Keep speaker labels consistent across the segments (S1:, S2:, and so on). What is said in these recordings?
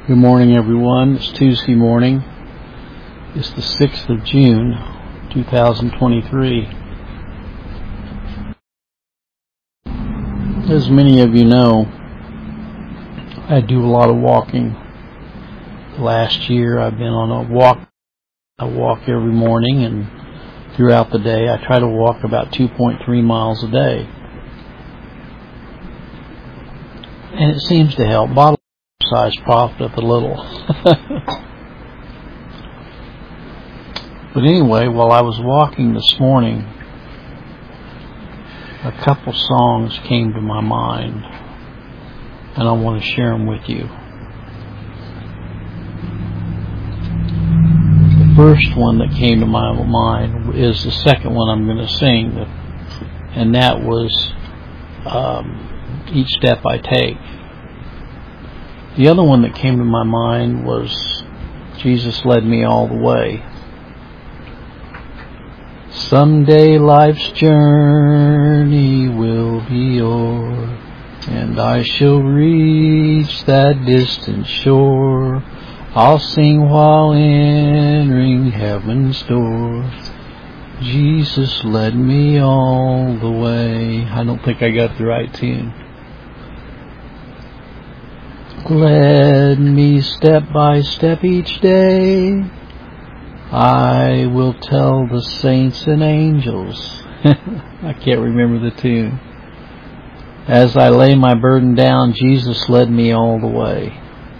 S1: Good morning, everyone. It's Tuesday morning. It's the 6th of June, 2023. As many of you know, I do a lot of walking. Last year I've been on a walk. I walk every morning, and throughout the day I try to walk about 2.3 miles a day. And it seems to help. Bottle size profit a little. But anyway, while I was walking this morning, a couple songs came to my mind, and I want to share them with you. The first one that came to my mind is the second one I'm going to sing, and that was Each Step I Take. The other one that came to my mind was Jesus Led Me All the Way. Someday life's journey will be o'er, and I shall reach that distant shore. I'll sing while entering heaven's door. Jesus led me all the way. I don't think I got the right tune. Led me step by step each day. I will tell the saints and angels. I can't remember the tune. As I lay my burden down, Jesus led me all the way.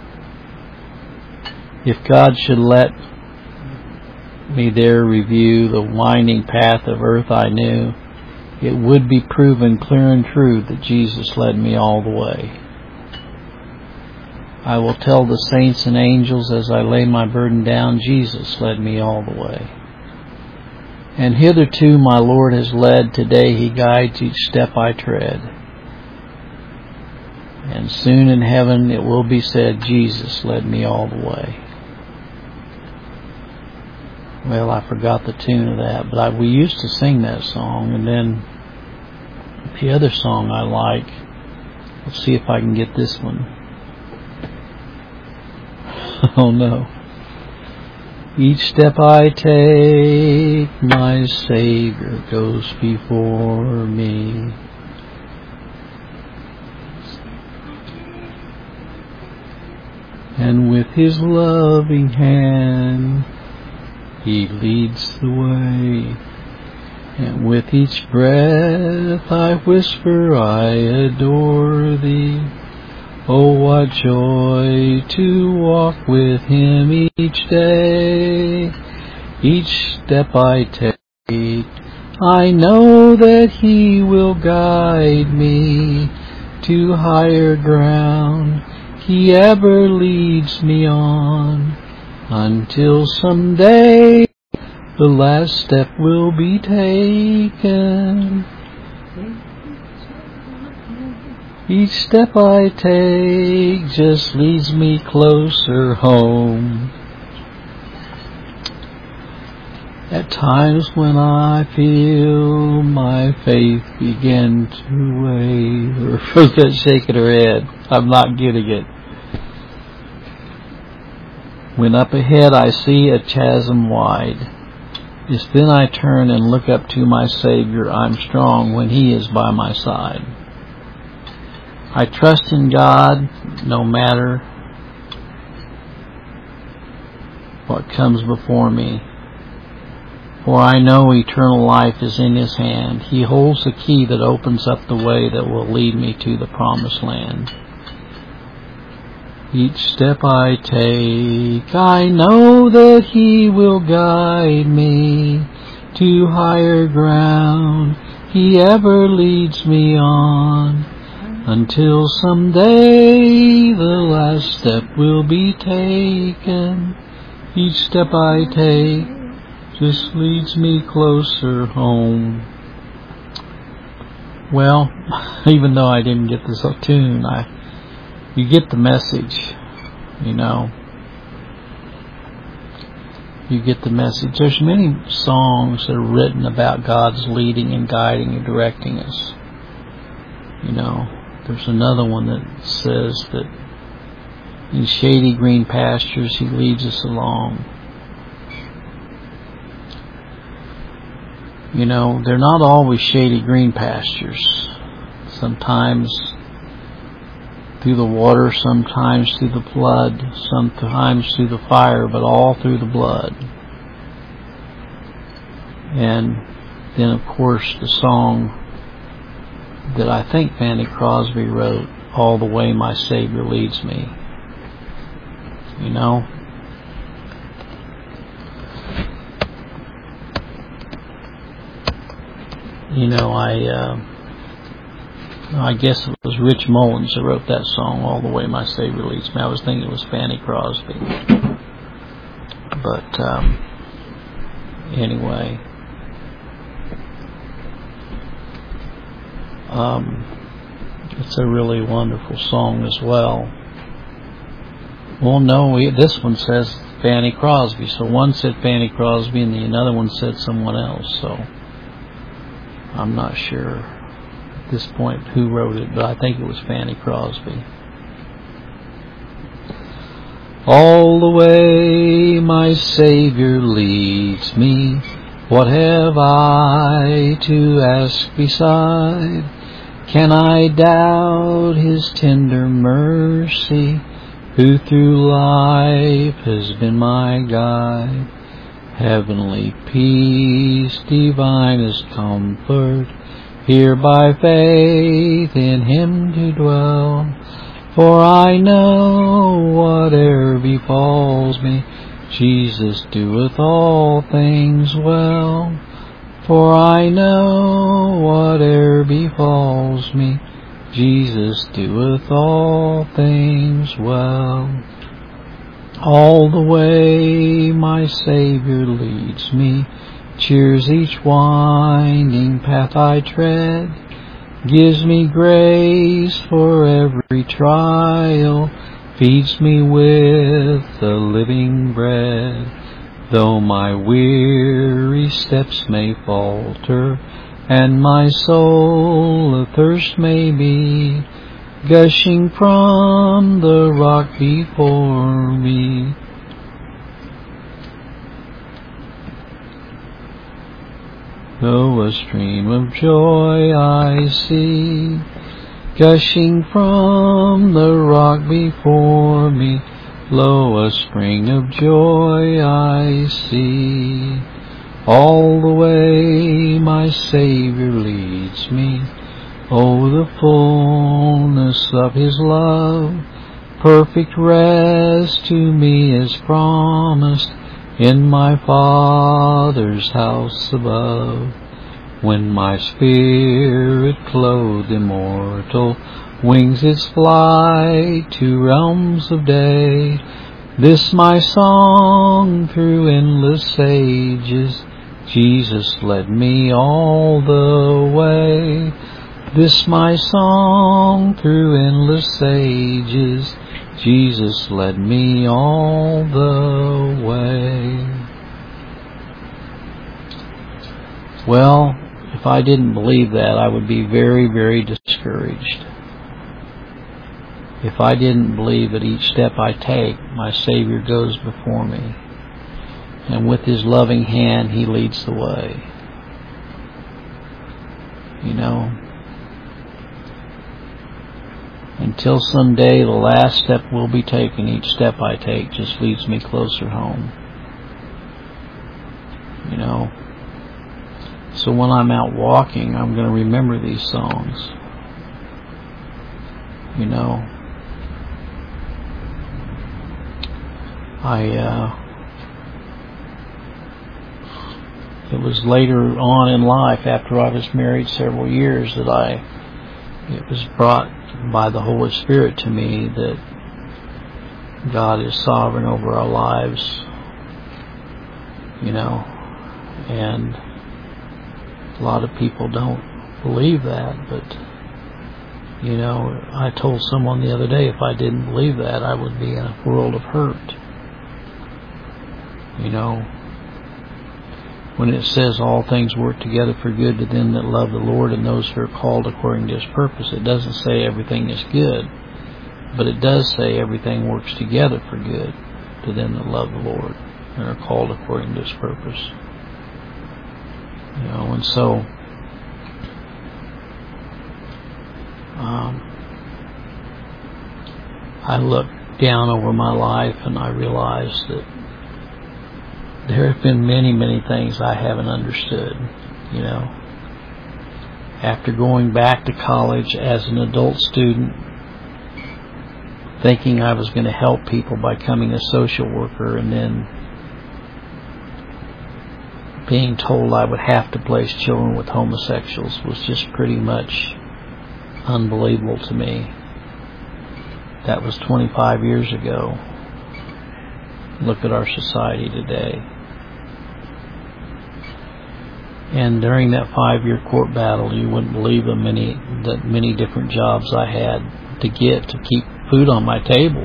S1: If God should let me there review the winding path of earth I knew, it would be proven clear and true that Jesus led me all the way. I will tell the saints and angels as I lay my burden down, Jesus led me all the way. And hitherto my Lord has led, today He guides each step I tread. And soon in heaven it will be said, Jesus led me all the way. Well, I forgot the tune of that, but we used to sing that song, and then the other song I like, let's see if I can get this one. Oh no. Each step I take, my Savior goes before me. And with His loving hand, He leads the way. And with each breath I whisper, I adore Thee. Oh, what joy to walk with Him each day. Each step I take, I know that He will guide me to higher ground. He ever leads me on, until someday the last step will be taken. Each step I take just leads me closer home. At times when I feel my faith begin to waver, Rosetta shaking her head, I'm not getting it. When up ahead I see a chasm wide, it's then I turn and look up to my Savior. I'm strong when He is by my side. I trust in God no matter what comes before me, for I know eternal life is in His hand. He holds the key that opens up the way that will lead me to the promised land. Each step I take, I know that He will guide me to higher ground. He ever leads me on, until someday the last step will be taken. Each step I take just leads me closer home. Well, even though I didn't get this tune, you get the message, you know. You get the message. There's many songs that are written about God's leading and guiding and directing us. You know, there's another one that says that In shady green pastures He leads us along. You know, they're not always shady green pastures. Sometimes through the water, sometimes through the flood, sometimes through the fire, but all through the blood. And then, of course, the song that I think Fanny Crosby wrote, All the Way My Savior Leads Me. You know? You know, I guess it was Rich Mullins that wrote that song, All the Way My Savior Leads Me. I was thinking it was Fanny Crosby. But, anyway. It's a really wonderful song as well. Well, no, this one says Fanny Crosby. So one said Fanny Crosby and the another one said someone else. So I'm not sure at this point who wrote it, but I think it was Fanny Crosby. All the way my Savior leads me, what have I to ask beside? Can I doubt His tender mercy, who through life has been my guide? Heavenly peace, divinest comfort, here by faith in Him to dwell. For I know whate'er befalls me, Jesus doeth all things well. For I know whate'er befalls me, Jesus doeth all things well. All the way my Savior leads me, cheers each winding path I tread, gives me grace for every trial, feeds me with the living bread. Though my weary steps may falter, and my soul athirst may be, gushing from the rock before me, though a stream of joy I see, gushing from the rock before me, lo, a spring of joy I see. All the way my Savior leads me, oh, the fullness of His love, perfect rest to me is promised in my Father's house above. When my spirit clothed immortal wings its flight to realms of day, this my song through endless ages, Jesus led me all the way. This my song through endless ages, Jesus led me all the way. Well, if I didn't believe that, I would be very, very discouraged. If I didn't believe that each step I take, my Savior goes before me, and with His loving hand He leads the way. You know, until someday the last step will be taken, each step I take just leads me closer home. You know, so when I'm out walking, I'm going to remember these songs. You know, it was later on in life, after I was married several years, that it was brought by the Holy Spirit to me that God is sovereign over our lives, you know, and a lot of people don't believe that, but, you know, I told someone the other day if I didn't believe that, I would be in a world of hurt. You know, when it says all things work together for good to them that love the Lord and those who are called according to His purpose, it doesn't say everything is good. But it does say everything works together for good to them that love the Lord and are called according to His purpose. And so I look down over my life and I realize that there have been many, many things I haven't understood. After going back to college as an adult student, thinking I was going to help people by becoming a social worker, and then being told I would have to place children with homosexuals was just pretty much unbelievable to me. That was 25 years ago. Look at our society today. And during that 5-year court battle, you wouldn't believe the many different jobs I had to get to keep food on my table.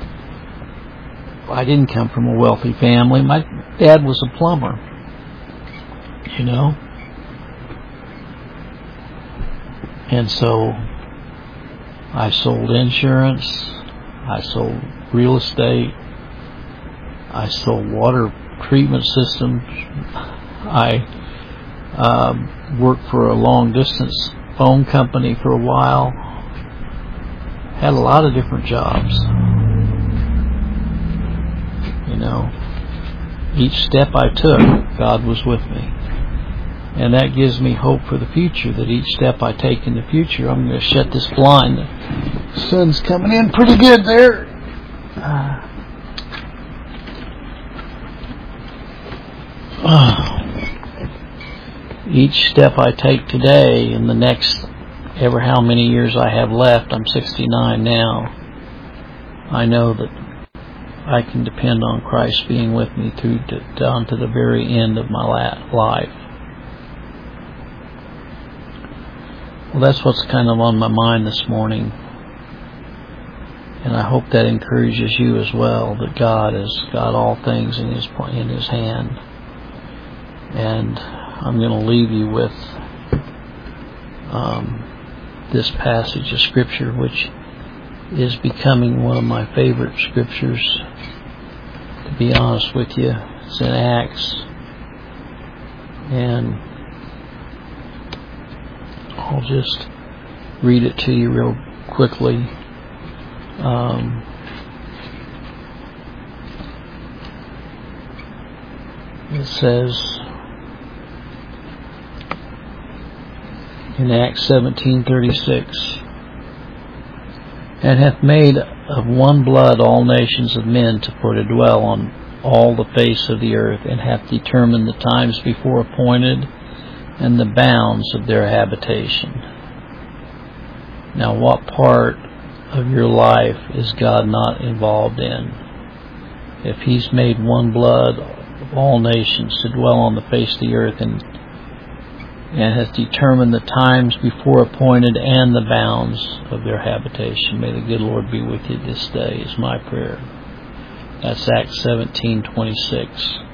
S1: I didn't come from a wealthy family. My dad was a plumber. And so I sold insurance, I sold real estate, I sold water treatment systems, I worked for a long distance phone company for a while, had a lot of different jobs. Each step I took, God was with me. And that gives me hope for the future, that each step I take in the future, I'm going to shut this blind. The sun's coming in pretty good there. Each step I take today in the next ever how many years I have left, I'm 69 now, I know that I can depend on Christ being with me down to the very end of my life. Well, that's what's kind of on my mind this morning. And I hope that encourages you as well, that God has got all things in His hand. And I'm going to leave you with this passage of Scripture, which is becoming one of my favorite scriptures, to be honest with you. It's in Acts. And I'll just read it to you real quickly. It says in Acts 17:36, and hath made of one blood all nations of men for to dwell on all the face of the earth, and hath determined the times before appointed and the bounds of their habitation. Now, what part of your life is God not involved in? If He's made one blood of all nations to dwell on the face of the earth, and hath determined the times before appointed and the bounds of their habitation. May the good Lord be with you this day, is my prayer. That's Acts 17:26.